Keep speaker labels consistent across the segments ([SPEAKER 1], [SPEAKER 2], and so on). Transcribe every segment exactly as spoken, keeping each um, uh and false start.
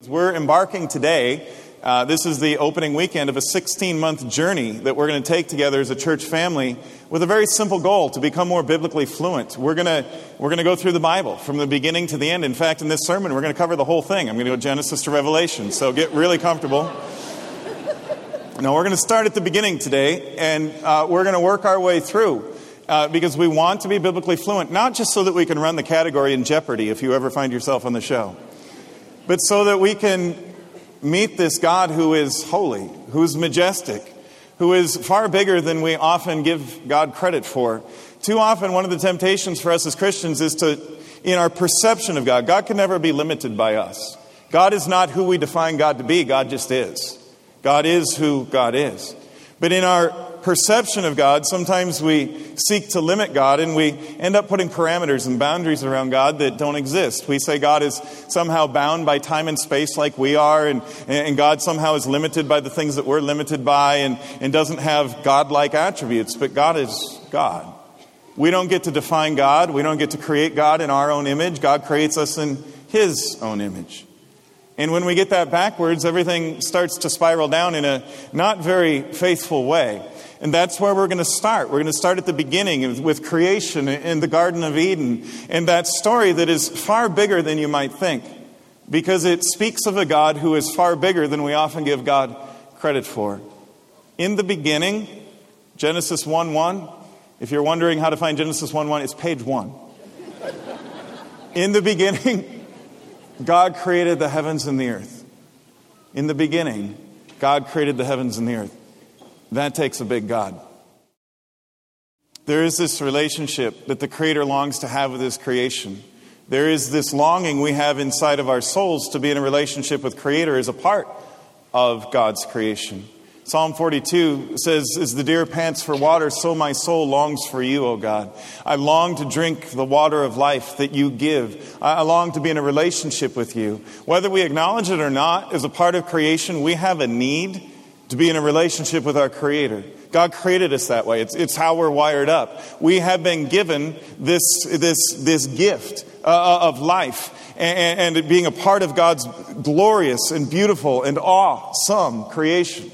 [SPEAKER 1] We're embarking today, uh, this is the opening weekend of a sixteen-month journey that we're going to take together as a church family with a very simple goal, to become more biblically fluent. We're going to we're going to go through the Bible from the beginning to the end. In fact, in this sermon, we're going to cover the whole thing. I'm going to go Genesis to Revelation, so get really comfortable. Now, we're going to start at the beginning today, and uh, we're going to work our way through. Uh, because we want to be biblically fluent, not just so that we can run the category in Jeopardy if you ever find yourself on the show, but so that we can meet this God who is holy, who is majestic, who is far bigger than we often give God credit for. Too often, one of the temptations for us as Christians is to, in our perception of God, God can never be limited by us. God is not who we define God to be. God just is. God is who God is. But in our perception of God, sometimes we seek to limit God, and we end up putting parameters and boundaries around God that don't exist. We say God is somehow bound by time and space like we are, and, and God somehow is limited by the things that we're limited by, and, and doesn't have God-like attributes. But God is God. We don't get to define God. We don't get to create God in our own image. God creates us in His own image. And when we get that backwards, everything starts to spiral down in a not very faithful way. And that's where we're going to start. We're going to start at the beginning with creation in the Garden of Eden. And that story that is far bigger than you might think, because it speaks of a God who is far bigger than we often give God credit for. In the beginning, Genesis one one, if you're wondering how to find Genesis one one, it's page one. In the beginning, God created the heavens and the earth. In the beginning, God created the heavens and the earth. That takes a big God. There is this relationship that the Creator longs to have with His creation. There is this longing we have inside of our souls to be in a relationship with Creator as a part of God's creation. Psalm forty-two says, "As the deer pants for water, so my soul longs for you, O God. I long to drink the water of life that you give. I long to be in a relationship with you." Whether we acknowledge it or not, as a part of creation, we have a need to be in a relationship with our Creator. God created us that way. It's, it's how we're wired up. We have been given this, this, this gift uh, of life and, and being a part of God's glorious and beautiful and awesome creation.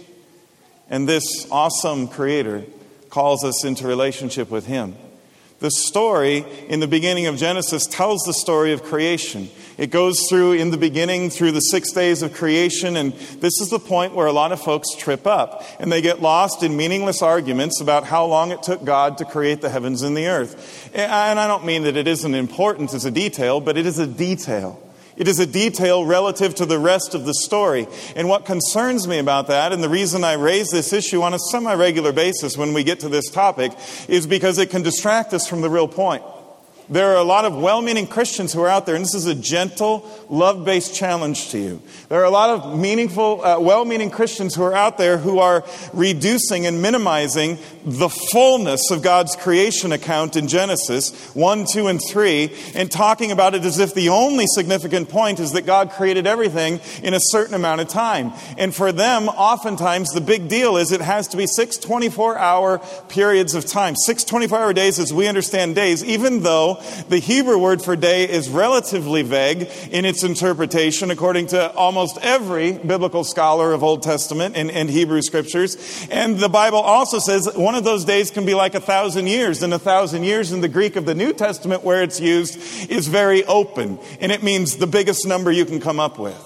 [SPEAKER 1] And this awesome Creator calls us into relationship with Him. The story in the beginning of Genesis tells the story of creation. It goes through, in the beginning, through the six days of creation, and this is the point where a lot of folks trip up, and they get lost in meaningless arguments about how long it took God to create the heavens and the earth. And I don't mean that it isn't important as a detail, but it is a detail. It is a detail relative to the rest of the story. And what concerns me about that, and the reason I raise this issue on a semi-regular basis when we get to this topic, is because it can distract us from the real point. There are a lot of well-meaning Christians who are out there, and this is a gentle, love-based challenge to you. There are a lot of meaningful, uh, well-meaning Christians who are out there who are reducing and minimizing the fullness of God's creation account in Genesis one, two, and three, and talking about it as if the only significant point is that God created everything in a certain amount of time. And for them, oftentimes, the big deal is it has to be six twenty-four hour periods of time. Six twenty-four hour days as we understand days, even though the Hebrew word for day is relatively vague in its interpretation, according to almost every biblical scholar of Old Testament and, and Hebrew scriptures. And the Bible also says one of those days can be like a thousand years. And a thousand years in the Greek of the New Testament, where it's used, is very open. And it means the biggest number you can come up with.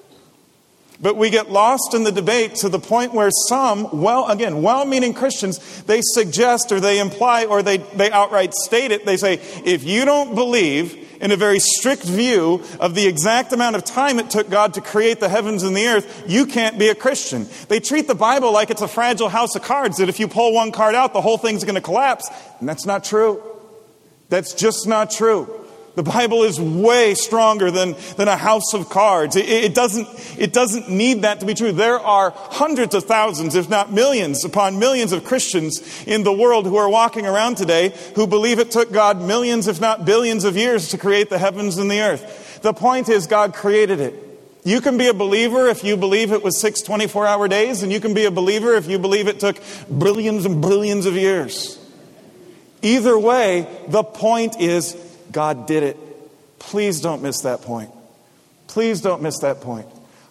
[SPEAKER 1] But we get lost in the debate to the point where some, well, again, well-meaning Christians, they suggest or they imply or they, they outright state it. They say, if you don't believe in a very strict view of the exact amount of time it took God to create the heavens and the earth, you can't be a Christian. They treat the Bible like it's a fragile house of cards, that if you pull one card out, the whole thing's going to collapse. And that's not true. That's just not true. The Bible is way stronger than, than a house of cards. It, it, doesn't, it doesn't need that to be true. There are hundreds of thousands, if not millions upon millions of Christians in the world who are walking around today who believe it took God millions, if not billions of years to create the heavens and the earth. The point is, God created it. You can be a believer if you believe it was six twenty-four hour days, and you can be a believer if you believe it took billions and billions of years. Either way, the point is, God did it. Please don't miss that point. Please don't miss that point.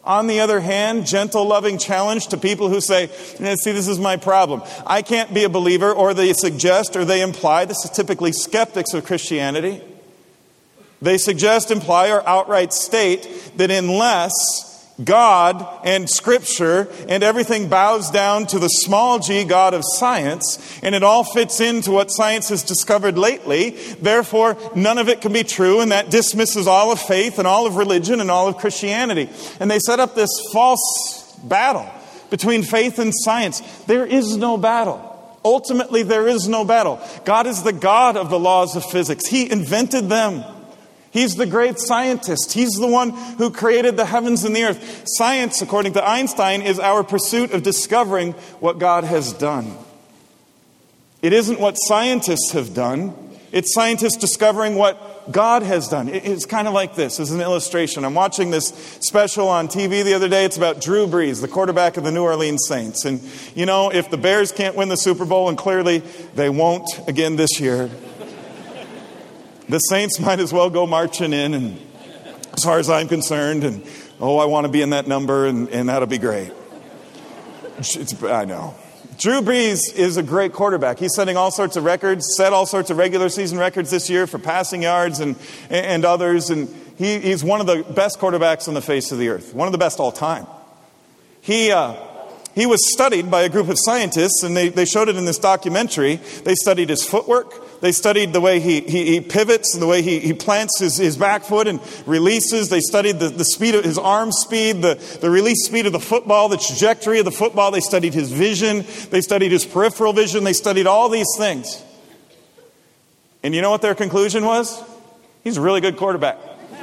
[SPEAKER 1] On the other hand, gentle, loving challenge to people who say, see, this is my problem. I can't be a believer, or they suggest or they imply, this is typically skeptics of Christianity. They suggest, imply, or outright state that unless God and Scripture and everything bows down to the small g God of science, and it all fits into what science has discovered lately, therefore none of it can be true, and that dismisses all of faith and all of religion and all of Christianity. And they set up this false battle between faith and science. There is no battle. Ultimately, there is no battle. God is the God of the laws of physics. He invented them. He's the great scientist. He's the one who created the heavens and the earth. Science, according to Einstein, is our pursuit of discovering what God has done. It isn't what scientists have done. It's scientists discovering what God has done. It's kind of like this as an illustration. I'm watching this special on T V the other day. It's about Drew Brees, the quarterback of the New Orleans Saints. And, you know, if the Bears can't win the Super Bowl, and clearly they won't again this year, the Saints might as well go marching in, and as far as I'm concerned, and oh, I want to be in that number, and, and that'll be great. It's, I know. Drew Brees is a great quarterback. He's setting all sorts of records, set all sorts of regular season records this year for passing yards and, and others, and he, he's one of the best quarterbacks on the face of the earth, one of the best all time. He... Uh, He was studied by a group of scientists, and they, they showed it in this documentary. They studied his footwork. They studied the way he, he, he pivots, and the way he, he plants his, his back foot and releases. They studied the, the speed of his arm speed, the, the release speed of the football, the trajectory of the football. They studied his vision. They studied his peripheral vision. They studied all these things. And you know what their conclusion was? He's a really good quarterback.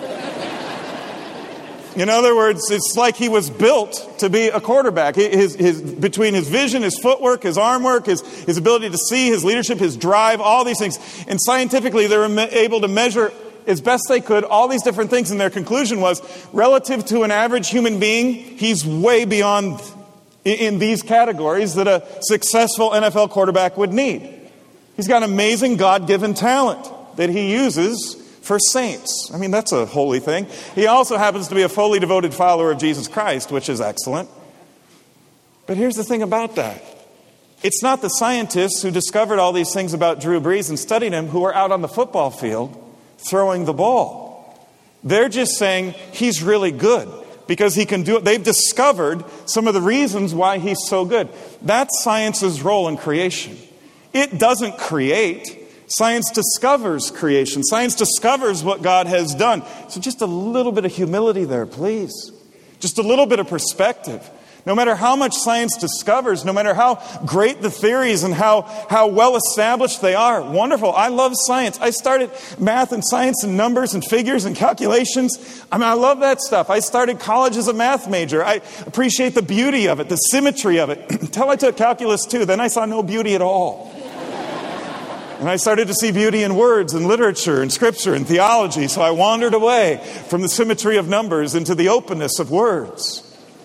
[SPEAKER 1] In other words, it's like he was built to be a quarterback. His, his, between his vision, his footwork, his arm work, his, his ability to see, his leadership, his drive, all these things. And scientifically, they were able to measure as best they could all these different things. And their conclusion was, relative to an average human being, he's way beyond in these categories that a successful N F L quarterback would need. He's got amazing God-given talent that he uses for saints. I mean, that's a holy thing. He also happens to be a fully devoted follower of Jesus Christ, which is excellent. But here's the thing about that. It's not the scientists who discovered all these things about Drew Brees and studied him who are out on the football field throwing the ball. They're just saying he's really good because he can do it. They've discovered some of the reasons why he's so good. That's science's role in creation. It doesn't create. Science discovers creation. Science discovers what God has done. So just a little bit of humility there, please. Just a little bit of perspective. No matter how much science discovers, no matter how great the theories and how, how well established they are, wonderful. I love science. I started math and science and numbers and figures and calculations. I mean, I love that stuff. I started college as a math major. I appreciate the beauty of it, the symmetry of it, until I took calculus two. Then I saw no beauty at all. And I started to see beauty in words and literature and scripture and theology. So I wandered away from the symmetry of numbers into the openness of words.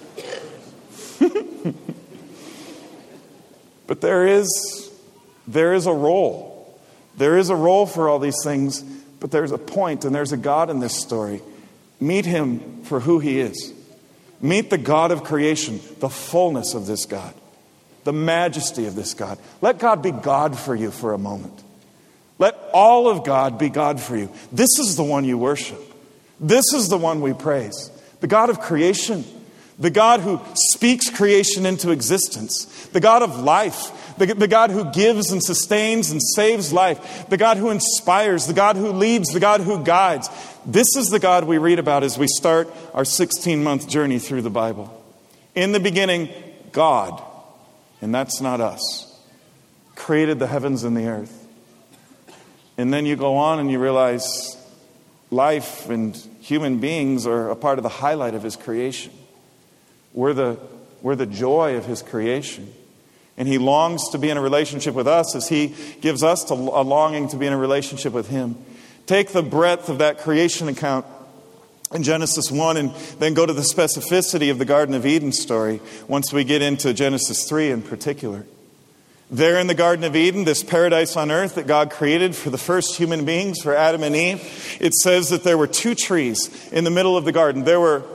[SPEAKER 1] But there is, there is a role. There is a role for all these things, but there's a point and there's a God in this story. Meet him for who he is. Meet the God of creation, the fullness of this God, the majesty of this God. Let God be God for you for a moment. Let all of God be God for you. This is the one you worship. This is the one we praise. The God of creation. The God who speaks creation into existence. The God of life. The, the God who gives and sustains and saves life. The God who inspires. The God who leads. The God who guides. This is the God we read about as we start our sixteen-month journey through the Bible. In the beginning, God, and that's not us, created the heavens and the earth. And then you go on and you realize life and human beings are a part of the highlight of his creation. We're the, we're the joy of his creation. And he longs to be in a relationship with us as he gives us to, a longing to be in a relationship with him. Take the breadth of that creation account in Genesis one and then go to the specificity of the Garden of Eden story once we get into Genesis three in particular. There in the Garden of Eden, this paradise on earth that God created for the first human beings, for Adam and Eve, it says that there were two trees in the middle of the garden. There were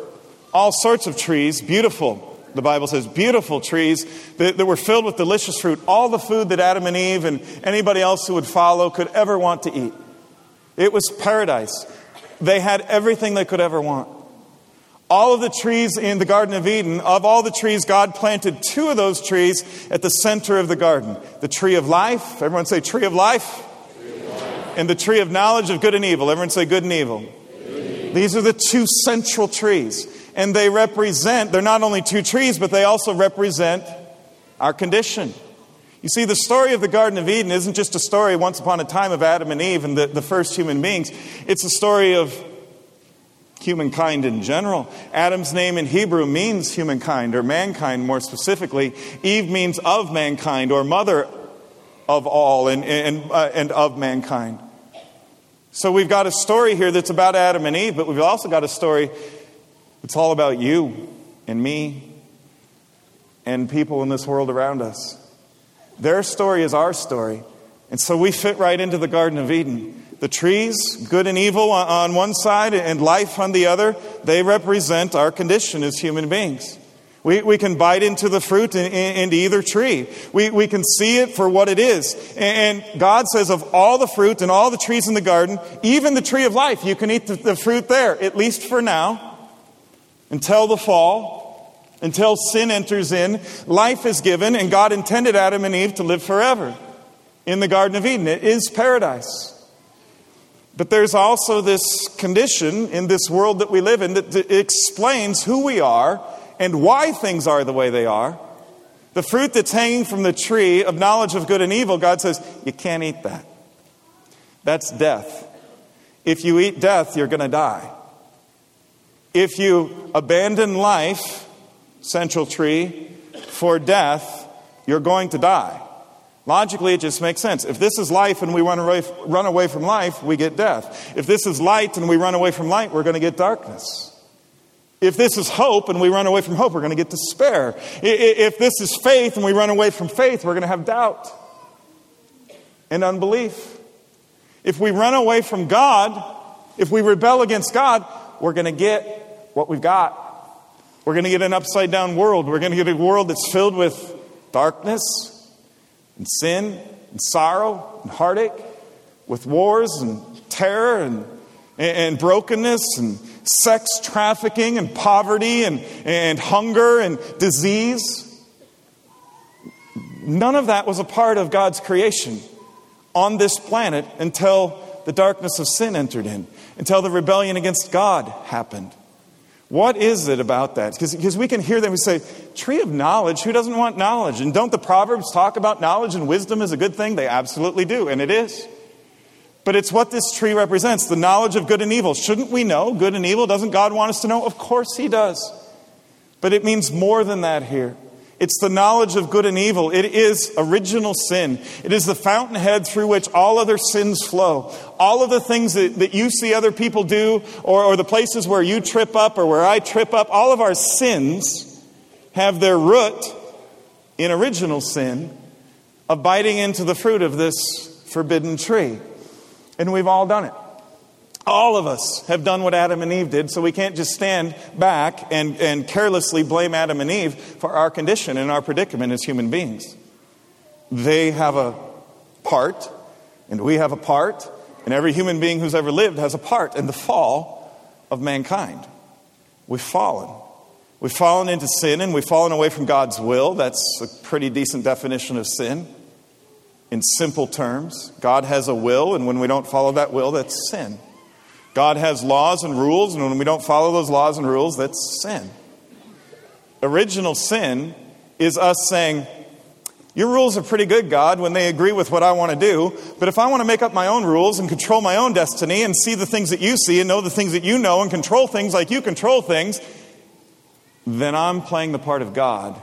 [SPEAKER 1] all sorts of trees, beautiful. The Bible says beautiful trees that, that were filled with delicious fruit. All the food that Adam and Eve and anybody else who would follow could ever want to eat. It was paradise. They had everything they could ever want. All of the trees in the Garden of Eden, of all the trees, God planted two of those trees at the center of the garden. The tree of life. Everyone say tree of life. Tree of life. And the tree of knowledge of good and evil. Everyone say good and evil. Good and evil. These are the two central trees. And they represent, they're not only two trees, but they also represent our condition. You see, the story of the Garden of Eden isn't just a story once upon a time of Adam and Eve and the, the first human beings. It's a story of humankind in general. Adam's name in Hebrew means humankind, or mankind more specifically. Eve means of mankind, or mother of all and, and, uh, and of mankind. So we've got a story here that's about Adam and Eve, but we've also got a story it's all about you and me and people in this world around us. Their story is our story. And so we fit right into the Garden of Eden. The trees, good and evil on one side and life on the other, they represent our condition as human beings. We, we can bite into the fruit in, in, into either tree. We, we can see it for what it is. And God says of all the fruit and all the trees in the garden, even the tree of life, you can eat the, the fruit there, at least for now. Until the fall, until sin enters in, life is given, and God intended Adam and Eve to live forever in the Garden of Eden. It is paradise. But there's also this condition in this world that we live in that explains who we are and why things are the way they are. The fruit that's hanging from the tree of knowledge of good and evil, God says, you can't eat that. That's death. If you eat death, you're going to die. If you abandon life, central tree, for death, you're going to die. Logically, it just makes sense. If this is life and we run away, run away from life, we get death. If this is light and we run away from light, we're going to get darkness. If this is hope and we run away from hope, we're going to get despair. If this is faith and we run away from faith, we're going to have doubt and unbelief. If we run away from God, if we rebel against God, we're going to get what we've got. We're going to get an upside down world. We're going to get a world that's filled with darkness and sin and sorrow and heartache, with wars and terror and, and brokenness and sex trafficking and poverty and, and hunger and disease. None of that was a part of God's creation on this planet until the darkness of sin entered in, until the rebellion against God happened. What is it about that? Because we can hear them and say, tree of knowledge, who doesn't want knowledge? And don't the Proverbs talk about knowledge and wisdom is a good thing? They absolutely do, and it is. But it's what this tree represents, the knowledge of good and evil. Shouldn't we know good and evil? Doesn't God want us to know? Of course He does. But it means more than that here. It's the knowledge of good and evil. It is original sin. It is the fountainhead through which all other sins flow. All of the things that, that you see other people do, or, or the places where you trip up or where I trip up, all of our sins have their root in original sin of biting into the fruit of this forbidden tree. And we've all done it. All of us have done what Adam and Eve did, so we can't just stand back and, and carelessly blame Adam and Eve for our condition and our predicament as human beings. They have a part, and we have a part, and every human being who's ever lived has a part in the fall of mankind. We've fallen. We've fallen into sin, and we've fallen away from God's will. That's a pretty decent definition of sin. In simple terms, God has a will, and when we don't follow that will, that's sin. God has laws and rules, and when we don't follow those laws and rules, that's sin. Original sin is us saying, your rules are pretty good, God, when they agree with what I want to do, but if I want to make up my own rules and control my own destiny and see the things that you see and know the things that you know and control things like you control things, then I'm playing the part of God,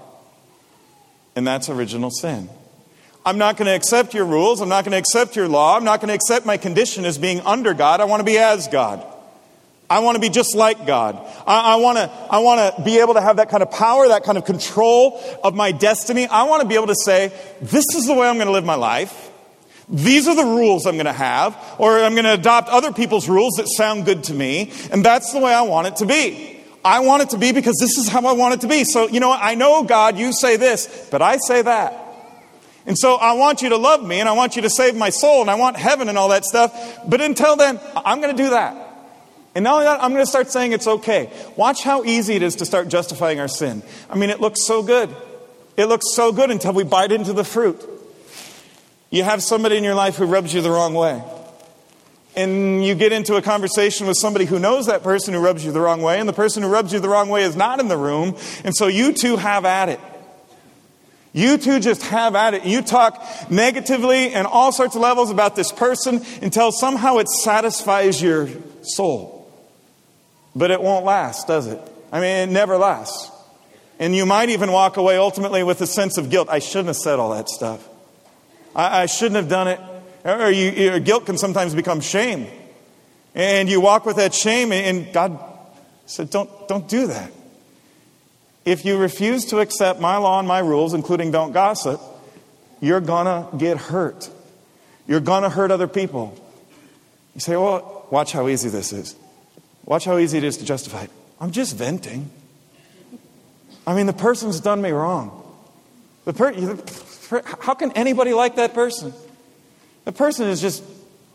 [SPEAKER 1] and that's original sin. I'm not going to accept your rules. I'm not going to accept your law. I'm not going to accept my condition as being under God. I want to be as God. I want to be just like God. I, I want to, I want to be able to have that kind of power, that kind of control of my destiny. I want to be able to say, this is the way I'm going to live my life. These are the rules I'm going to have. Or I'm going to adopt other people's rules that sound good to me. And that's the way I want it to be. I want it to be because this is how I want it to be. So, you know what? I know, God, you say this, but I say that. And so I want you to love me, and I want you to save my soul, and I want heaven and all that stuff. But until then, I'm going to do that. And not only that, I'm going to start saying it's okay. Watch how easy it is to start justifying our sin. I mean, it looks so good. It looks so good until we bite into the fruit. You have somebody in your life who rubs you the wrong way. And you get into a conversation with somebody who knows that person who rubs you the wrong way, and the person who rubs you the wrong way is not in the room. And so you two have at it. You two just have at it. You talk negatively and all sorts of levels about this person until somehow it satisfies your soul. But it won't last, does it? I mean, it never lasts. And you might even walk away ultimately with a sense of guilt. I shouldn't have said all that stuff. I, I shouldn't have done it. Or you, your guilt can sometimes become shame. And you walk with that shame, and God said, don't, don't do that. If you refuse to accept my law and my rules, including don't gossip, you're going to get hurt. You're going to hurt other people. You say, well, watch how easy this is. Watch how easy it is to justify it. I'm just venting. I mean, the person's done me wrong. The per- How can anybody like that person? The person is just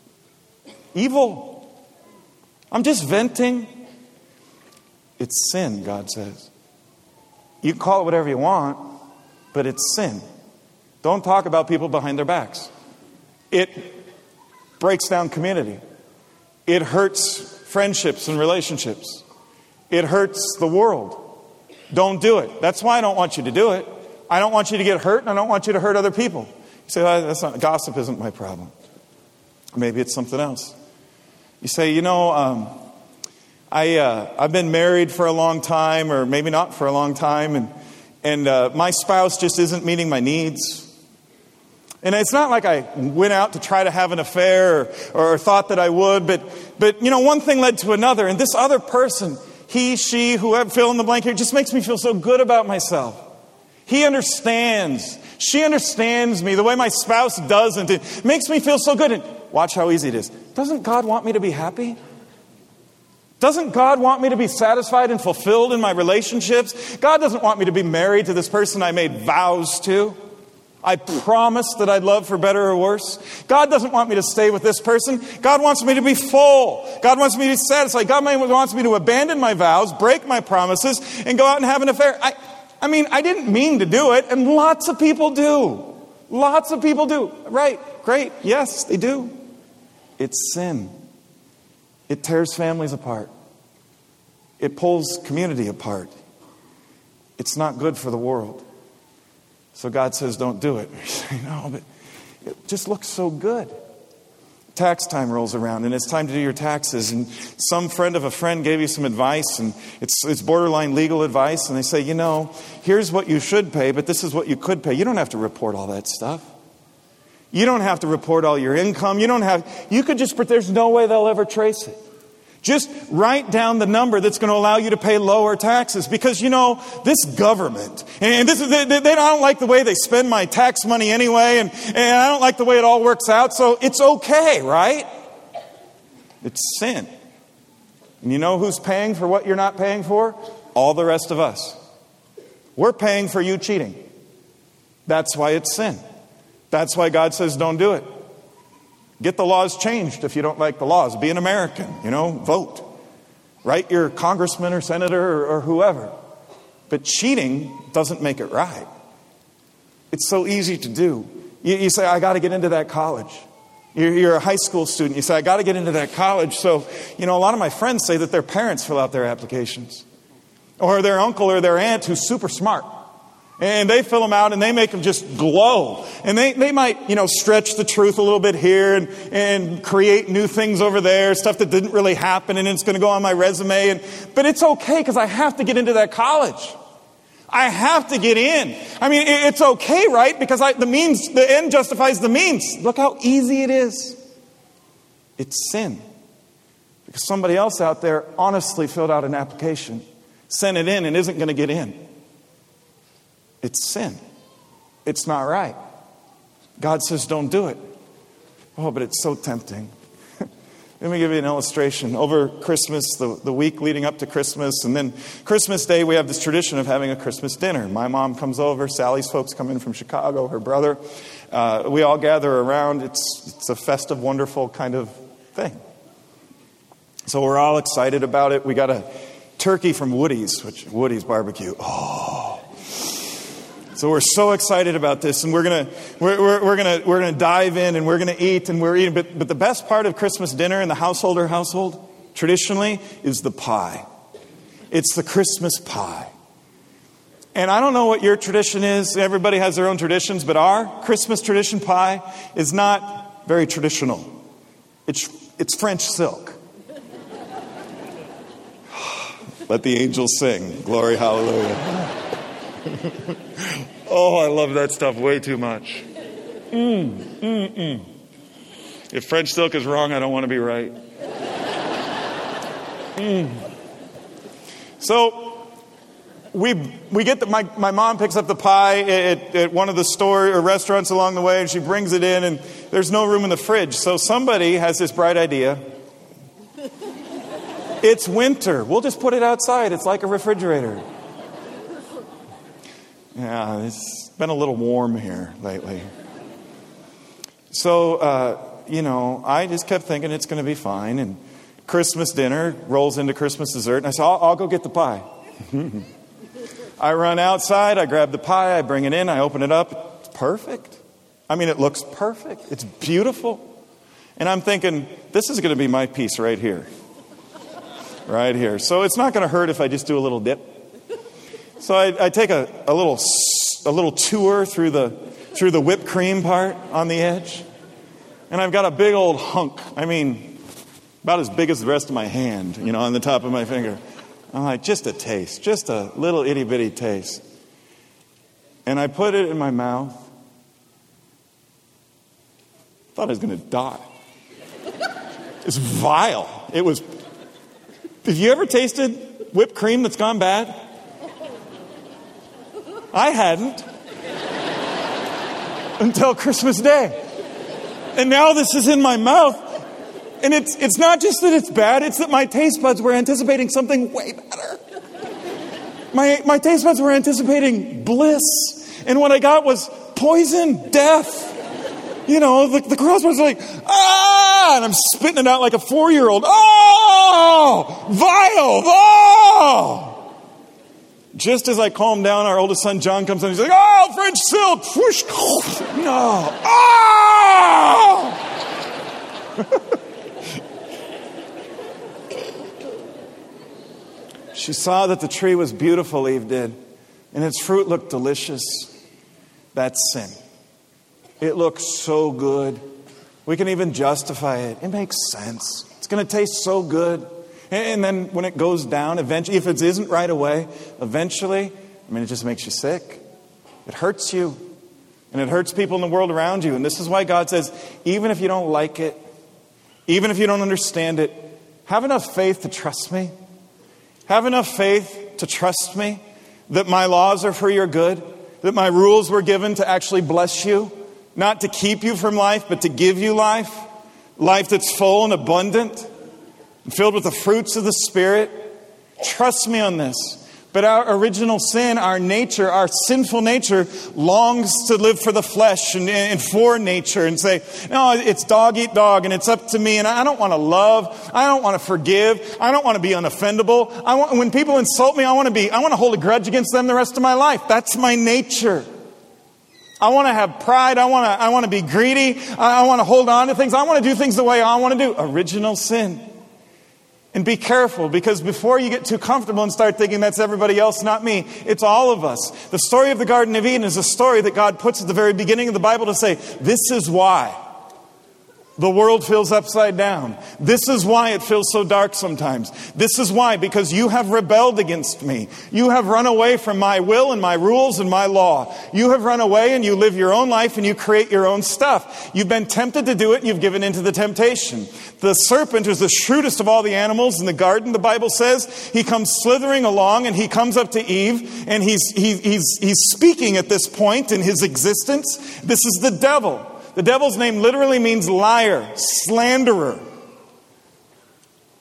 [SPEAKER 1] evil. I'm just venting. It's sin, God says. You can call it whatever you want, but it's sin. Don't talk about people behind their backs. It breaks down community. It hurts friendships and relationships. It hurts the world. Don't do it. That's why I don't want you to do it. I don't want you to get hurt, and I don't want you to hurt other people. You say, oh, that's not, gossip isn't my problem. Maybe it's something else. You say, you know, um, I, uh, I've been married for a long time, or maybe not for a long time, and, and uh, my spouse just isn't meeting my needs. And it's not like I went out to try to have an affair or, or thought that I would, but, but, you know, one thing led to another, and this other person, he, she, whoever, fill in the blank here, just makes me feel so good about myself. He understands. She understands me the way my spouse doesn't. It makes me feel so good. And watch how easy it is. Doesn't God want me to be happy? Doesn't God want me to be satisfied and fulfilled in my relationships? God doesn't want me to be married to this person I made vows to. I promised that I'd love for better or worse. God doesn't want me to stay with this person. God wants me to be full. God wants me to be satisfied. God wants me to abandon my vows, break my promises, and go out and have an affair. I, I mean, I didn't mean to do it, and lots of people do. Lots of people do. Right, great, yes, they do. It's sin. It tears families apart. It pulls community apart. It's not good for the world. So God says, don't do it. You say, no, but it just looks so good. Tax time rolls around, and it's time to do your taxes. And some friend of a friend gave you some advice, and it's, it's borderline legal advice. And they say, you know, here's what you should pay, but this is what you could pay. You don't have to report all that stuff. You don't have to report all your income. You don't have, you could just, there's no way they'll ever trace it. Just write down the number that's going to allow you to pay lower taxes. Because, you know, this government, and this is, they, they don't like the way they spend my tax money anyway, and, and I don't like the way it all works out, so it's okay, right? It's sin. And you know who's paying for what you're not paying for? All the rest of us. We're paying for you cheating. That's why it's sin. That's why God says don't do it. Get the laws changed if you don't like the laws. Be an American, you know, vote. Write your congressman or senator or, or whoever. But cheating doesn't make it right. It's so easy to do. You, you say, I got to get into that college. You're, you're a high school student. You say, I got to get into that college. So, you know, a lot of my friends say that their parents fill out their applications. Or their uncle or their aunt who's super smart. And they fill them out and they make them just glow. And they, they might, you know, stretch the truth a little bit here and, and create new things over there, stuff that didn't really happen, and it's going to go on my resume. And, but it's okay because I have to get into that college. I have to get in. I mean, it, it's okay, right? Because I, the means, the end justifies the means. Look how easy it is. It's sin. Because somebody else out there honestly filled out an application, sent it in, and isn't going to get in. It's sin. It's not right. God says don't do it. Oh, but it's so tempting. Let me give you an illustration. Over Christmas, the, the week leading up to Christmas, and then Christmas Day, we have this tradition of having a Christmas dinner. My mom comes over, Sally's folks come in from Chicago, her brother. Uh, we all gather around. It's, it's a festive, wonderful kind of thing. So we're all excited about it. We got a turkey from Woody's, which Woody's barbecue. Oh. So we're so excited about this, and we're gonna we're, we're, we're gonna we're gonna dive in, and we're gonna eat, and we're eating. But but the best part of Christmas dinner in the householder household traditionally is the pie. It's the Christmas pie. And I don't know what your tradition is. Everybody has their own traditions, but our Christmas tradition pie is not very traditional. It's it's French silk. Let the angels sing. Glory, hallelujah. Oh, I love that stuff way too much. Mm, mm, mm. If French silk is wrong, I don't want to be right. Mm. So we we get the, my my mom picks up the pie at, at one of the store or restaurants along the way, and she brings it in, and there's no room in the fridge. So somebody has this bright idea. It's winter. We'll just put it outside. It's like a refrigerator. Yeah, it's been a little warm here lately. So, uh, you know, I just kept thinking it's going to be fine. And Christmas dinner rolls into Christmas dessert. And I said, I'll, I'll go get the pie. I run outside. I grab the pie. I bring it in. I open it up. It's perfect. I mean, it looks perfect. It's beautiful. And I'm thinking, this is going to be my piece right here. Right here. So it's not going to hurt if I just do a little dip. So I, I take a, a little a little tour through the through the whipped cream part on the edge, and I've got a big old hunk. I mean, about as big as the rest of my hand, you know, on the top of my finger. I'm like, just a taste, just a little itty bitty taste, and I put it in my mouth. Thought I was going to die. It's vile. It was. Have you ever tasted whipped cream that's gone bad? I hadn't until Christmas Day. And now this is in my mouth. And it's it's not just that it's bad, it's that my taste buds were anticipating something way better. My my taste buds were anticipating bliss. And what I got was poison, death. You know, the, the crossbones are like, ah! And I'm spitting it out like a four-year-old. Oh! Vile! Oh! Just as I calm down, our oldest son, John, comes in. He's like, oh, French silk. Whoosh. No. Oh! She saw that the tree was beautiful, Eve did, and its fruit looked delicious. That's sin. It looks so good. We can even justify it. It makes sense. It's going to taste so good. And then when it goes down, eventually, if it isn't right away, eventually, I mean, it just makes you sick. It hurts you. And it hurts people in the world around you. And this is why God says, even if you don't like it, even if you don't understand it, have enough faith to trust me. Have enough faith to trust me that my laws are for your good, that my rules were given to actually bless you, not to keep you from life, but to give you life, life that's full and abundant, filled with the fruits of the Spirit. Trust me on this. But our original sin, our nature, our sinful nature longs to live for the flesh and, and for nature and say, no, it's dog eat dog and it's up to me. And I don't want to love. I don't want to forgive. I don't want to be unoffendable. I want, when people insult me, I want to be, I want to hold a grudge against them the rest of my life. That's my nature. I want to have pride. I want to, I want to be greedy. I, I want to hold on to things. I want to do things the way I want to do. Original sin. And be careful, because before you get too comfortable and start thinking that's everybody else, not me, it's all of us. The story of the Garden of Eden is a story that God puts at the very beginning of the Bible to say, this is why the world feels upside down. This is why it feels so dark sometimes. This is why, because you have rebelled against me. You have run away from my will and my rules and my law. You have run away and you live your own life and you create your own stuff. You've been tempted to do it and you've given into the temptation. The serpent is the shrewdest of all the animals in the garden, the Bible says. He comes slithering along and he comes up to Eve and he's, he, he's, he's speaking at this point in his existence. This is the devil. The devil's name literally means liar, slanderer.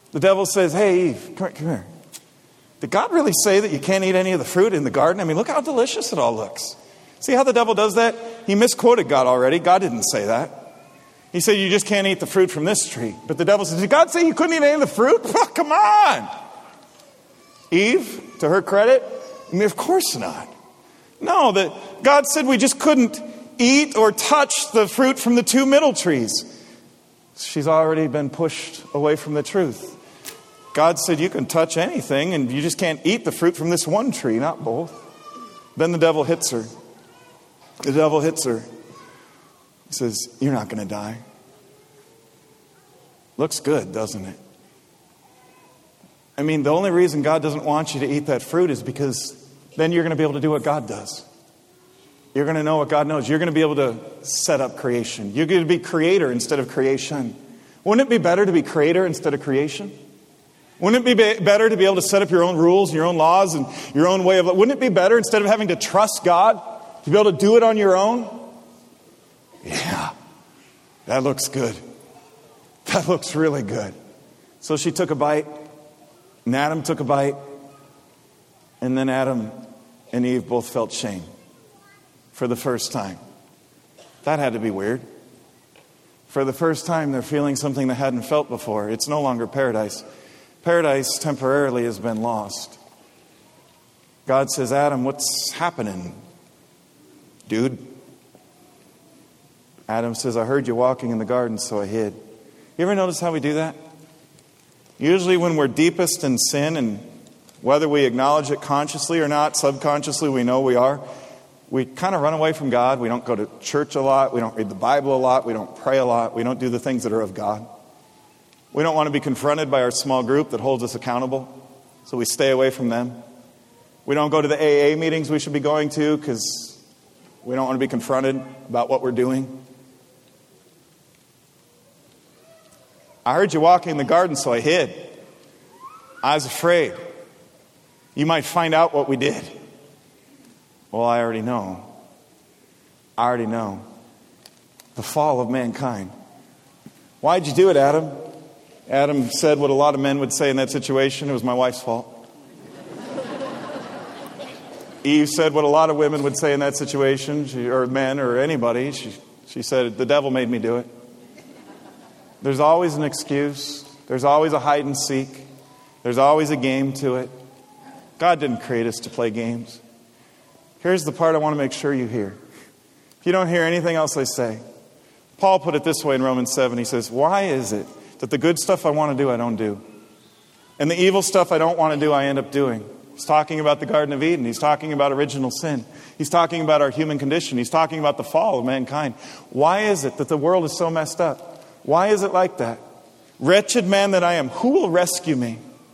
[SPEAKER 1] The devil says, hey, Eve, come here, come here. Did God really say that you can't eat any of the fruit in the garden? I mean, look how delicious it all looks. See how the devil does that? He misquoted God already. God didn't say that. He said, you just can't eat the fruit from this tree. But the devil says, did God say you couldn't eat any of the fruit? Oh, come on. Eve, to her credit, I mean, of course not. No, that God said we just couldn't eat or touch the fruit from the two middle trees. She's already been pushed away from the truth. God said you can touch anything and you just can't eat the fruit from this one tree, not both. Then the devil hits her. The devil hits her. He says, you're not going to die. Looks good, doesn't it? I mean, the only reason God doesn't want you to eat that fruit is because then you're going to be able to do what God does. You're going to know what God knows. You're going to be able to set up creation. You're going to be creator instead of creation. Wouldn't it be better to be creator instead of creation? Wouldn't it be better to be able to set up your own rules and your own laws and your own way of life? Wouldn't it be better instead of having to trust God to be able to do it on your own? Yeah, that looks good. That looks really good. So she took a bite, and Adam took a bite, and then Adam and Eve both felt shame for the first time. That had to be weird. For the first time, they're feeling something they hadn't felt before. It's no longer paradise. Paradise temporarily has been lost. God says, Adam, what's happening, dude? Adam says, I heard you walking in the garden, so I hid. You ever notice how we do that? Usually when we're deepest in sin, and whether we acknowledge it consciously or not, subconsciously we know we are, we kind of run away from God. We don't go to church a lot. We don't read the Bible a lot. We don't pray a lot. We don't do the things that are of God. We don't want to be confronted by our small group that holds us accountable, so we stay away from them. We don't go to the A A meetings we should be going to because we don't want to be confronted about what we're doing. I heard you walking in the garden, so I hid. I was afraid you might find out what we did. Well, I already know. I already know. The fall of mankind. Why'd you do it, Adam? Adam said what a lot of men would say in that situation. It was my wife's fault. Eve said what a lot of women would say in that situation, she, or men or anybody. She, she said, the devil made me do it. There's always an excuse. There's always a hide and seek. There's always a game to it. God didn't create us to play games. Here's the part I want to make sure you hear. If you don't hear anything else I say, Paul put it this way in Romans seven. He says, why is it that the good stuff I want to do, I don't do? And the evil stuff I don't want to do, I end up doing? He's talking about the Garden of Eden. He's talking about original sin. He's talking about our human condition. He's talking about the fall of mankind. Why is it that the world is so messed up? Why is it like that? Wretched man that I am, who will rescue me?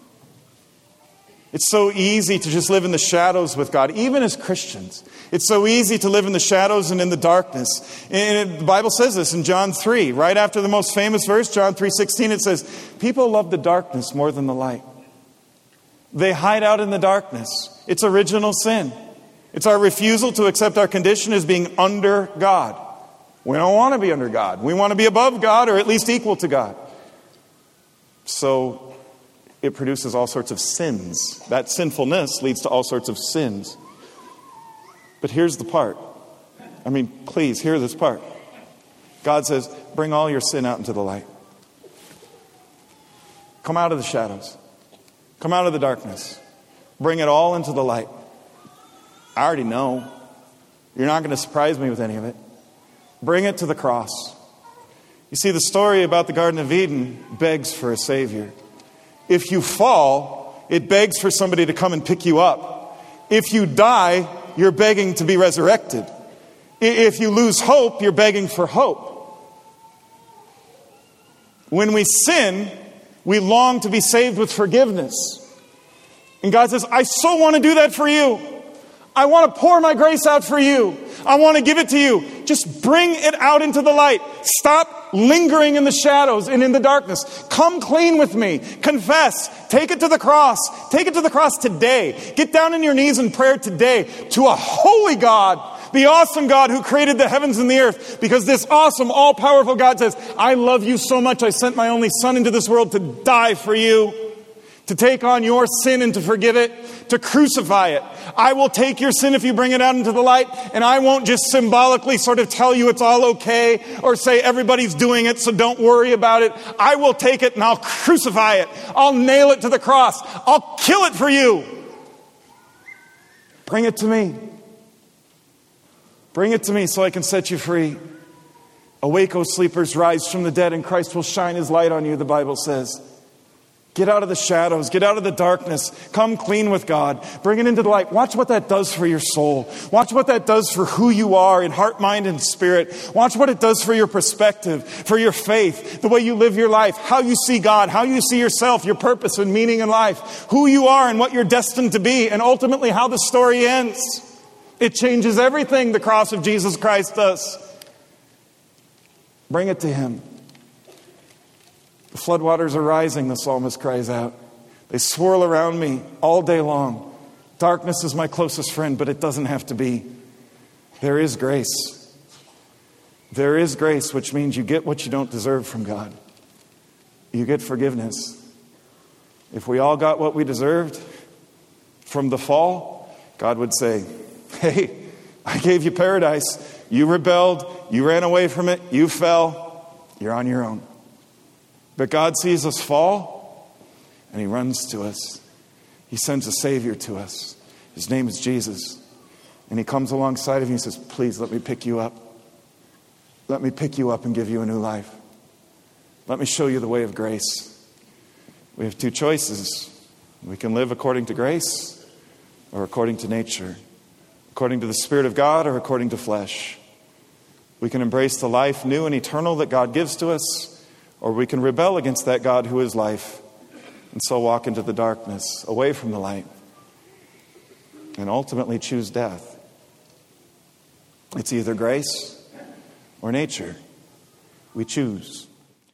[SPEAKER 1] It's so easy to just live in the shadows with God, even as Christians. It's so easy to live in the shadows and in the darkness. And the Bible says this in John three, right after the most famous verse, John three sixteen, it says, people love the darkness more than the light. They hide out in the darkness. It's original sin. It's our refusal to accept our condition as being under God. We don't want to be under God. We want to be above God or at least equal to God. So it produces all sorts of sins. That sinfulness leads to all sorts of sins. But here's the part. I mean, please, hear this part. God says, bring all your sin out into the light. Come out of the shadows. Come out of the darkness. Bring it all into the light. I already know. You're not going to surprise me with any of it. Bring it to the cross. You see, the story about the Garden of Eden begs for a Savior. If you fall, it begs for somebody to come and pick you up. If you die, you're begging to be resurrected. If you lose hope, you're begging for hope. When we sin, we long to be saved with forgiveness. And God says, I so want to do that for you. I want to pour my grace out for you. I want to give it to you. Just bring it out into the light. Stop lingering in the shadows and in the darkness. Come clean with me. Confess. Take it to the cross. Take it to the cross today. Get down on your knees in prayer today to a holy God The awesome God who created the heavens and the earth. Because this awesome, all-powerful God says, I love you so much, I sent my only son into this world to die for you. To take on your sin and to forgive it, to crucify it. I will take your sin if you bring it out into the light, and I won't just symbolically sort of tell you it's all okay or say everybody's doing it, so don't worry about it. I will take it and I'll crucify it. I'll nail it to the cross. I'll kill it for you. Bring it to me. Bring it to me so I can set you free. Awake, O sleepers, rise from the dead, and Christ will shine his light on you, the Bible says. Get out of the shadows. Get out of the darkness. Come clean with God. Bring it into the light. Watch what that does for your soul. Watch what that does for who you are in heart, mind, and spirit. Watch what it does for your perspective, for your faith, the way you live your life, how you see God, how you see yourself, your purpose and meaning in life, who you are and what you're destined to be, and ultimately how the story ends. It changes everything the cross of Jesus Christ does. Bring it to him. The floodwaters are rising, the psalmist cries out. They swirl around me all day long. Darkness is my closest friend, but it doesn't have to be. There is grace. There is grace, which means you get what you don't deserve from God. You get forgiveness. If we all got what we deserved from the fall, God would say, hey, I gave you paradise. You rebelled. You ran away from it. You fell. You're on your own. But God sees us fall, and he runs to us. He sends a Savior to us. His name is Jesus. And he comes alongside of you and says, please let me pick you up. Let me pick you up and give you a new life. Let me show you the way of grace. We have two choices. We can live according to grace or according to nature. According to the Spirit of God or according to flesh. We can embrace the life new and eternal that God gives to us, or we can rebel against that God who is life and so walk into the darkness, away from the light, and ultimately choose death. It's either grace or nature. We choose.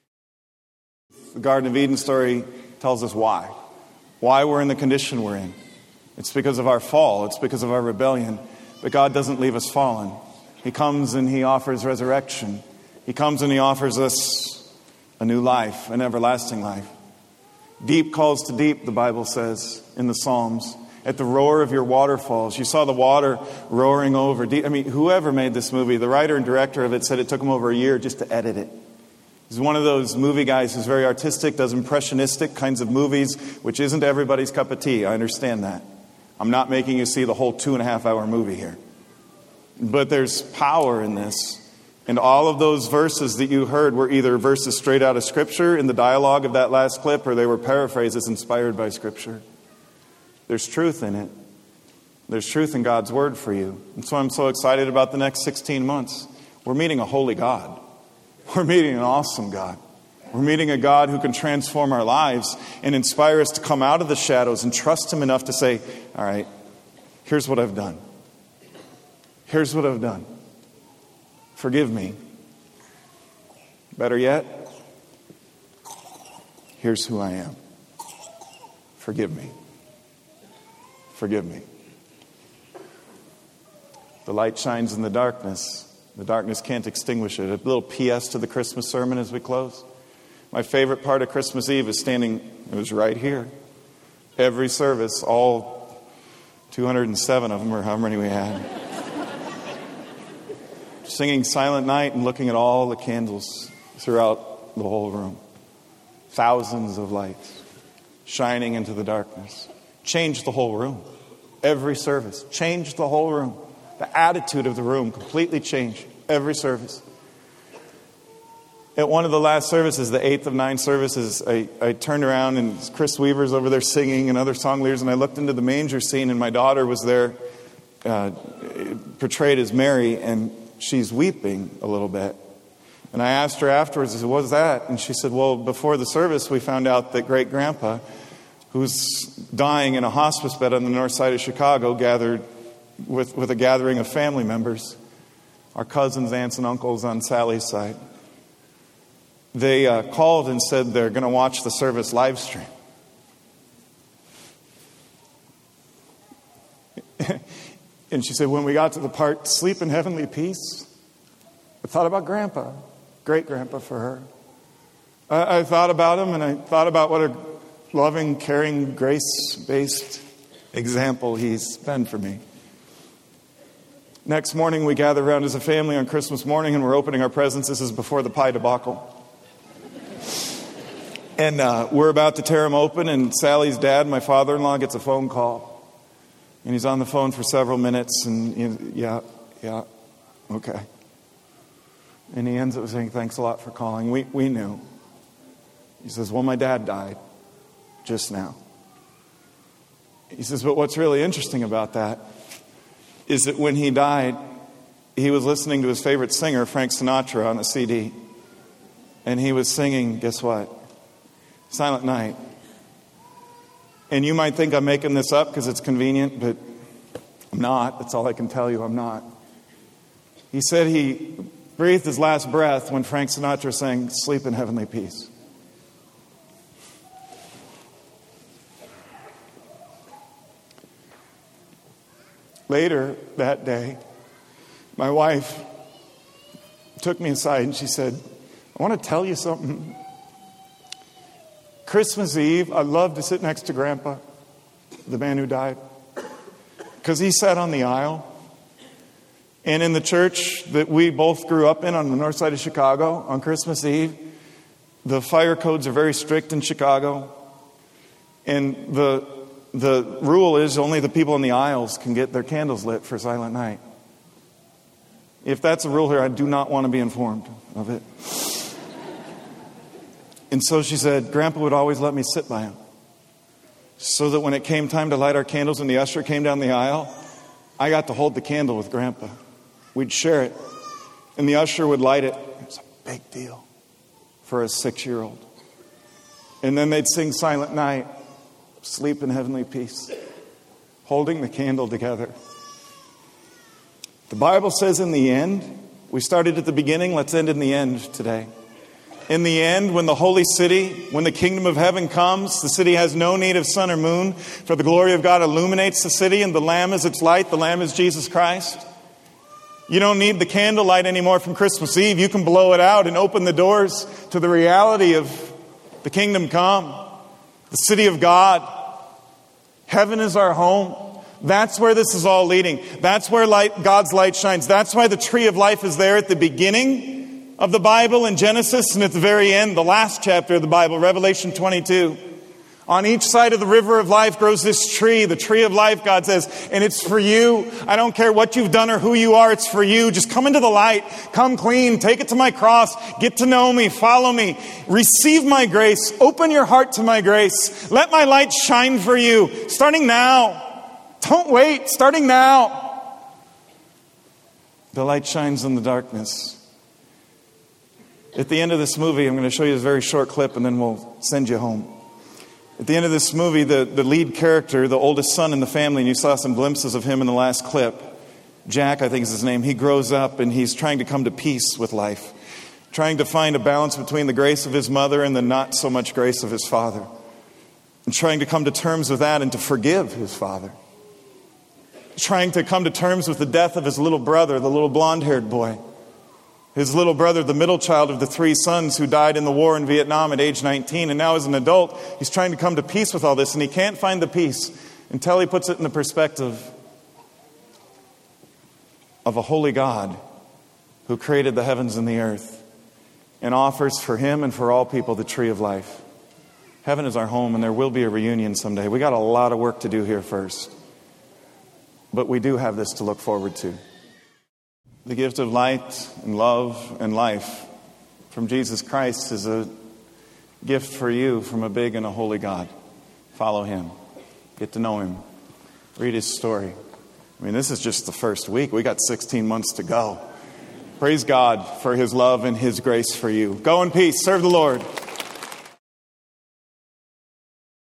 [SPEAKER 1] The Garden of Eden story tells us why. Why we're in the condition we're in. It's because of our fall. It's because of our rebellion. But God doesn't leave us fallen. He comes and he offers resurrection. He comes and he offers us a new life, an everlasting life. Deep calls to deep, the Bible says in the Psalms. At the roar of your waterfalls. You saw the water roaring over. Deep. I mean, whoever made this movie, the writer and director of it said it took him over a year just to edit it. He's one of those movie guys who's very artistic, does impressionistic kinds of movies, which isn't everybody's cup of tea. I understand that. I'm not making you see the whole two and a half hour movie here. But there's power in this. And all of those verses that you heard were either verses straight out of Scripture in the dialogue of that last clip, or they were paraphrases inspired by Scripture. There's truth in it. There's truth in God's Word for you. And so I'm so excited about the next sixteen months. We're meeting a holy God. We're meeting an awesome God. We're meeting a God who can transform our lives and inspire us to come out of the shadows and trust him enough to say, all right, here's what I've done. Here's what I've done. Forgive me. Better yet, here's who I am. Forgive me. Forgive me. The light shines in the darkness. The darkness can't extinguish it. A little P S to the Christmas sermon as we close. My favorite part of Christmas Eve is standing, it was right here. Every service, all two hundred seven of them, or how many we had. Singing Silent Night and looking at all the candles throughout the whole room. Thousands of lights shining into the darkness. Changed the whole room. Every service. Changed the whole room. The attitude of the room completely changed. Every service. At one of the last services, the eighth of nine services, I, I turned around and Chris Weaver's over there singing and other song leaders, and I looked into the manger scene and my daughter was there, uh, portrayed as Mary, and she's weeping a little bit. And I asked her afterwards, I said, what was that? And she said, well, before the service, we found out that great-grandpa, who's dying in a hospice bed on the north side of Chicago, gathered with, with a gathering of family members, our cousins, aunts, and uncles on Sally's side. They uh, called and said they're going to watch the service live stream. And she said, when we got to the part, sleep in heavenly peace, I thought about Grandpa, great-grandpa for her. I, I thought about him, and I thought about what a loving, caring, grace-based example he's been for me. Next morning, we gather around as a family on Christmas morning, and we're opening our presents. This is before the pie debacle. And uh, we're about to tear them open, and Sally's dad, my father-in-law, gets a phone call. And he's on the phone for several minutes, and he, yeah, yeah, okay. And he ends up saying, thanks a lot for calling. We, we knew. He says, well, my dad died just now. He says, but what's really interesting about that is that when he died, he was listening to his favorite singer, Frank Sinatra, on a C D. And he was singing, guess what? Silent Night. And you might think I'm making this up because it's convenient, but I'm not. That's all I can tell you, I'm not. He said he breathed his last breath when Frank Sinatra sang, sleep in heavenly peace. Later that day, my wife took me aside and she said, I want to tell you something. Christmas Eve, I loved to sit next to Grandpa, the man who died, because he sat on the aisle. And in the church that we both grew up in on the north side of Chicago, on Christmas Eve, the fire codes are very strict in Chicago. And the the rule is only the people in the aisles can get their candles lit for Silent Night. If that's a rule here, I do not want to be informed of it. And so she said, Grandpa would always let me sit by him. So that when it came time to light our candles and the usher came down the aisle, I got to hold the candle with Grandpa. We'd share it. And the usher would light it. It was a big deal for a six-year-old. And then they'd sing Silent Night, sleep in heavenly peace, holding the candle together. The Bible says in the end, we started at the beginning, let's end in the end today. In the end, when the holy city, when the kingdom of heaven comes, the city has no need of sun or moon, for the glory of God illuminates the city, and the Lamb is its light. The Lamb is Jesus Christ. You don't need the candlelight anymore from Christmas Eve. You can blow it out and open the doors to the reality of the kingdom come, the city of God. Heaven is our home. That's where this is all leading. That's where light, God's light shines. That's why the tree of life is there at the beginning of the Bible in Genesis, and at the very end, the last chapter of the Bible, Revelation twenty-two. On each side of the river of life grows this tree, the tree of life, God says, and it's for you. I don't care what you've done or who you are, it's for you. Just come into the light, come clean, take it to my cross, get to know me, follow me, receive my grace, open your heart to my grace. Let my light shine for you, starting now. Don't wait, starting now. The light shines in the darkness. At the end of this movie, I'm going to show you this very short clip and then we'll send you home. At the end of this movie, the, the lead character, the oldest son in the family, and you saw some glimpses of him in the last clip, Jack, I think is his name, he grows up and he's trying to come to peace with life, trying to find a balance between the grace of his mother and the not so much grace of his father, and trying to come to terms with that and to forgive his father, trying to come to terms with the death of his little brother, the little blonde-haired boy. His little brother, the middle child of the three sons who died in the war in Vietnam at age nineteen. And now as an adult, he's trying to come to peace with all this. And he can't find the peace until he puts it in the perspective of a holy God who created the heavens and the earth and offers for him and for all people the tree of life. Heaven is our home, and there will be a reunion someday. We got a lot of work to do here first. But we do have this to look forward to. The gift of light and love and life from Jesus Christ is a gift for you from a big and a holy God. Follow him. Get to know him. Read his story. I mean, this is just the first week. We got sixteen months to go. Praise God for his love and his grace for you. Go in peace. Serve the Lord.